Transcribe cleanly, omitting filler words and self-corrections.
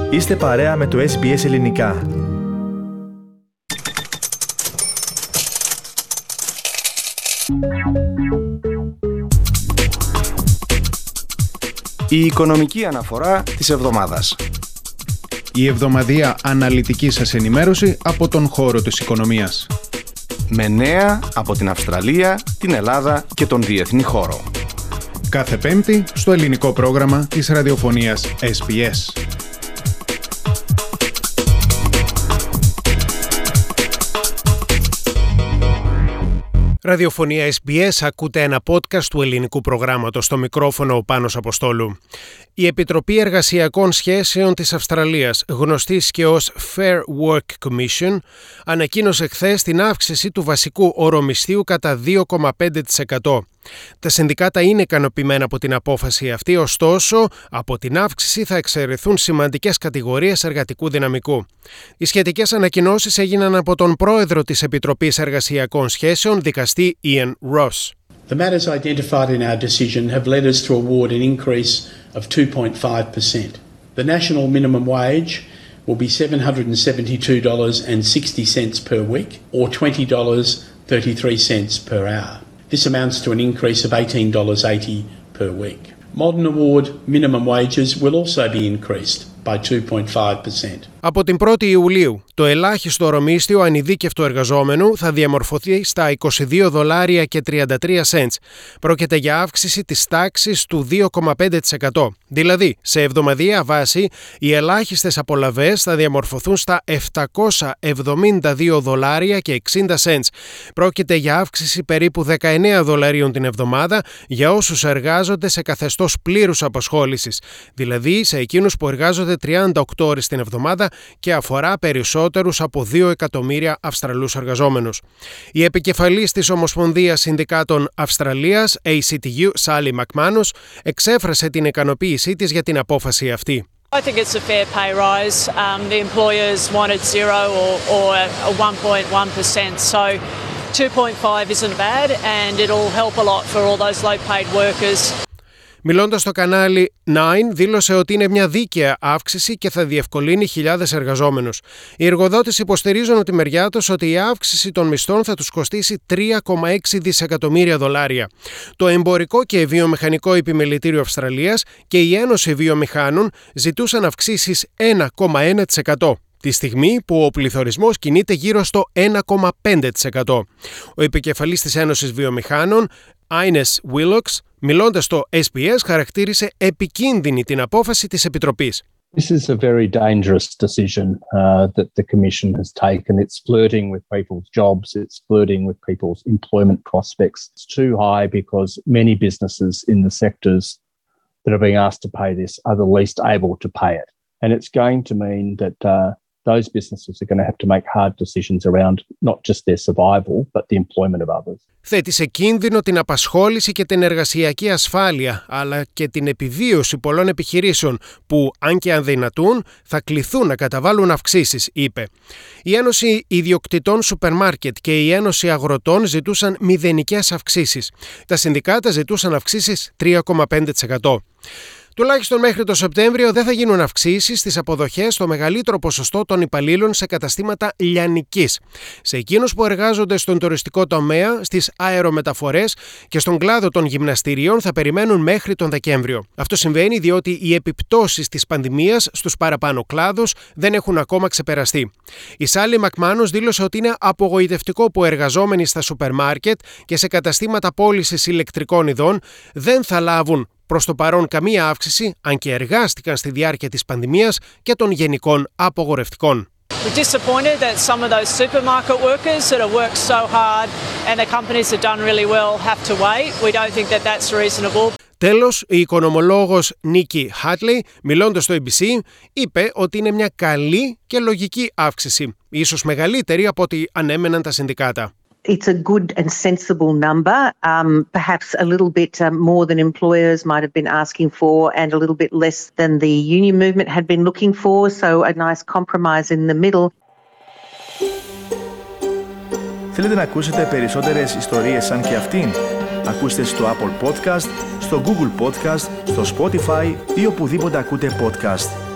Είστε παρέα με το SBS Ελληνικά. Η οικονομική αναφορά της εβδομάδας. Η εβδομαδιαία αναλυτική σας ενημέρωση από τον χώρο της οικονομίας. Με νέα από την Αυστραλία, την Ελλάδα και τον διεθνή χώρο. Κάθε Πέμπτη στο ελληνικό πρόγραμμα της ραδιοφωνίας SBS. Ραδιοφωνία SBS, ακούτε ένα podcast του ελληνικού προγράμματος, στο μικρόφωνο ο Πάνος Αποστόλου. Η Επιτροπή Εργασιακών Σχέσεων της Αυστραλίας, γνωστή και ως Fair Work Commission, ανακοίνωσε χθες την αύξηση του βασικού ωρομισθίου κατά 2,5%. Τα συνδικάτα είναι ικανοποιημένα από την απόφαση αυτή, ωστόσο από την αύξηση θα εξαιρεθούν σημαντικές κατηγορίες εργατικού δυναμικού. Οι σχετικές ανακοινώσεις έγιναν από τον πρόεδρο της Επιτροπής Εργασιακών Σχέσεων, δικαστή Ian Ross. The matters identified in our decision have led us to award an increase of 2.5%. The national minimum wage will be $772.60 per week or $20.33 per hour. This amounts to an increase of $18.80 per week. Modern award minimum wages will also be increased by 2.5%. Από την 1η Ιουλίου, το ελάχιστο ωρομίσθιο ανειδίκευτου εργαζόμενου θα διαμορφωθεί στα $22.33. Πρόκειται για αύξηση της τάξης του 2,5%. Δηλαδή, σε εβδομαδιαία βάση, οι ελάχιστες απολαβές θα διαμορφωθούν στα $772.60. Πρόκειται για αύξηση περίπου $19 την εβδομάδα για όσους εργάζονται σε καθεστώς πλήρους απασχόλησης, δηλαδή σε εκείνους που εργάζονται 38 ώρες την εβδομάδα και αφορά περισσότερους από 2 εκατομμύρια Αυστραλούς εργαζόμενους. Η επικεφαλής της Ομοσπονδίας Συνδικάτων Αυστραλίας, ACTU, Sally McManus, εξέφρασε την ικανοποίησή της για την απόφαση αυτή. I think it's a fair pay rise. The employers wanted 0 or a 1.1%, so 2.5 isn't bad and it'll help a lot for all those low-paid workers. Μιλώντας στο κανάλι 9, δήλωσε ότι είναι μια δίκαια αύξηση και θα διευκολύνει χιλιάδες εργαζόμενους. Οι εργοδότες υποστηρίζουν από τη μεριά τους ότι η αύξηση των μισθών θα τους κοστίσει $3,6 δισεκατομμύρια. Το Εμπορικό και Βιομηχανικό Επιμελητήριο Αυστραλίας και η Ένωση Βιομηχάνων ζητούσαν αυξήσεις 1,1%. Τη στιγμή που ο πληθωρισμός κινείται γύρω στο 1,5%. Ο επικεφαλής της Ένωσης Βιομηχάνων, Ines Willox, μιλώντας στο SBS, χαρακτήρισε επικίνδυνη την απόφαση της Επιτροπής. This is a very dangerous decision that the Commission has taken. It's flirting with people's jobs. It's flirting with people's employment prospects. It's too high because many businesses in the sectors that are being asked to pay this are the least able to pay it. And it's going to mean that those businesses are going to have to make hard decisions around not just their survival, but the employment of others. Θέτει σε κίνδυνο την απασχόληση και την εργασιακή ασφάλεια, αλλά και την επιβίωση πολλών επιχειρήσεων που, αν και αν δυνατούν, θα κληθούν να καταβάλουν αυξήσεις, είπε. Η Ένωση Ιδιοκτητών Σούπερ Μάρκετ και η Ένωση Αγροτών ζητούσαν μηδενικές αυξήσεις. Τα συνδικάτα ζητούσαν αυξήσεις 3,5%. Τουλάχιστον μέχρι το Σεπτέμβριο δεν θα γίνουν αυξήσεις στις αποδοχές στο μεγαλύτερο ποσοστό των υπαλλήλων σε καταστήματα λιανικής. Σε εκείνους που εργάζονται στον τουριστικό τομέα, στις αερομεταφορές και στον κλάδο των γυμναστηρίων θα περιμένουν μέχρι τον Δεκέμβριο. Αυτό συμβαίνει διότι οι επιπτώσεις της πανδημίας στους παραπάνω κλάδους δεν έχουν ακόμα ξεπεραστεί. Η Sally McManus δήλωσε ότι είναι απογοητευτικό που εργαζόμενοι στα σούπερ μάρκετ και σε καταστήματα πώλησης ηλεκτρικών ειδών δεν θα λάβουν προς το παρόν καμία αύξηση, αν και εργάστηκαν στη διάρκεια της πανδημίας και των γενικών απογορευτικών. We're disappointed that some of those supermarket workers that have worked so hard and the companies that have done really well have to wait. We don't think that that's reasonable. Τέλος, η οικονομολόγος Νίκη Χάτλεϊ, μιλώντας στο ABC, είπε ότι είναι μια καλή και λογική αύξηση, ίσως μεγαλύτερη από ό,τι ανέμεναν τα συνδικάτα. It's a good and sensible number, perhaps a little bit more than employers might have been asking for and a little bit less than the union movement had been looking for, so a nice compromise in the middle. Θέλετε να ακούσετε περισσότερες ιστορίες σαν και αυτήν? Ακούστε στο Apple Podcast, στο Google Podcast, στο Spotify ή οπουδήποτε ακούτε podcast.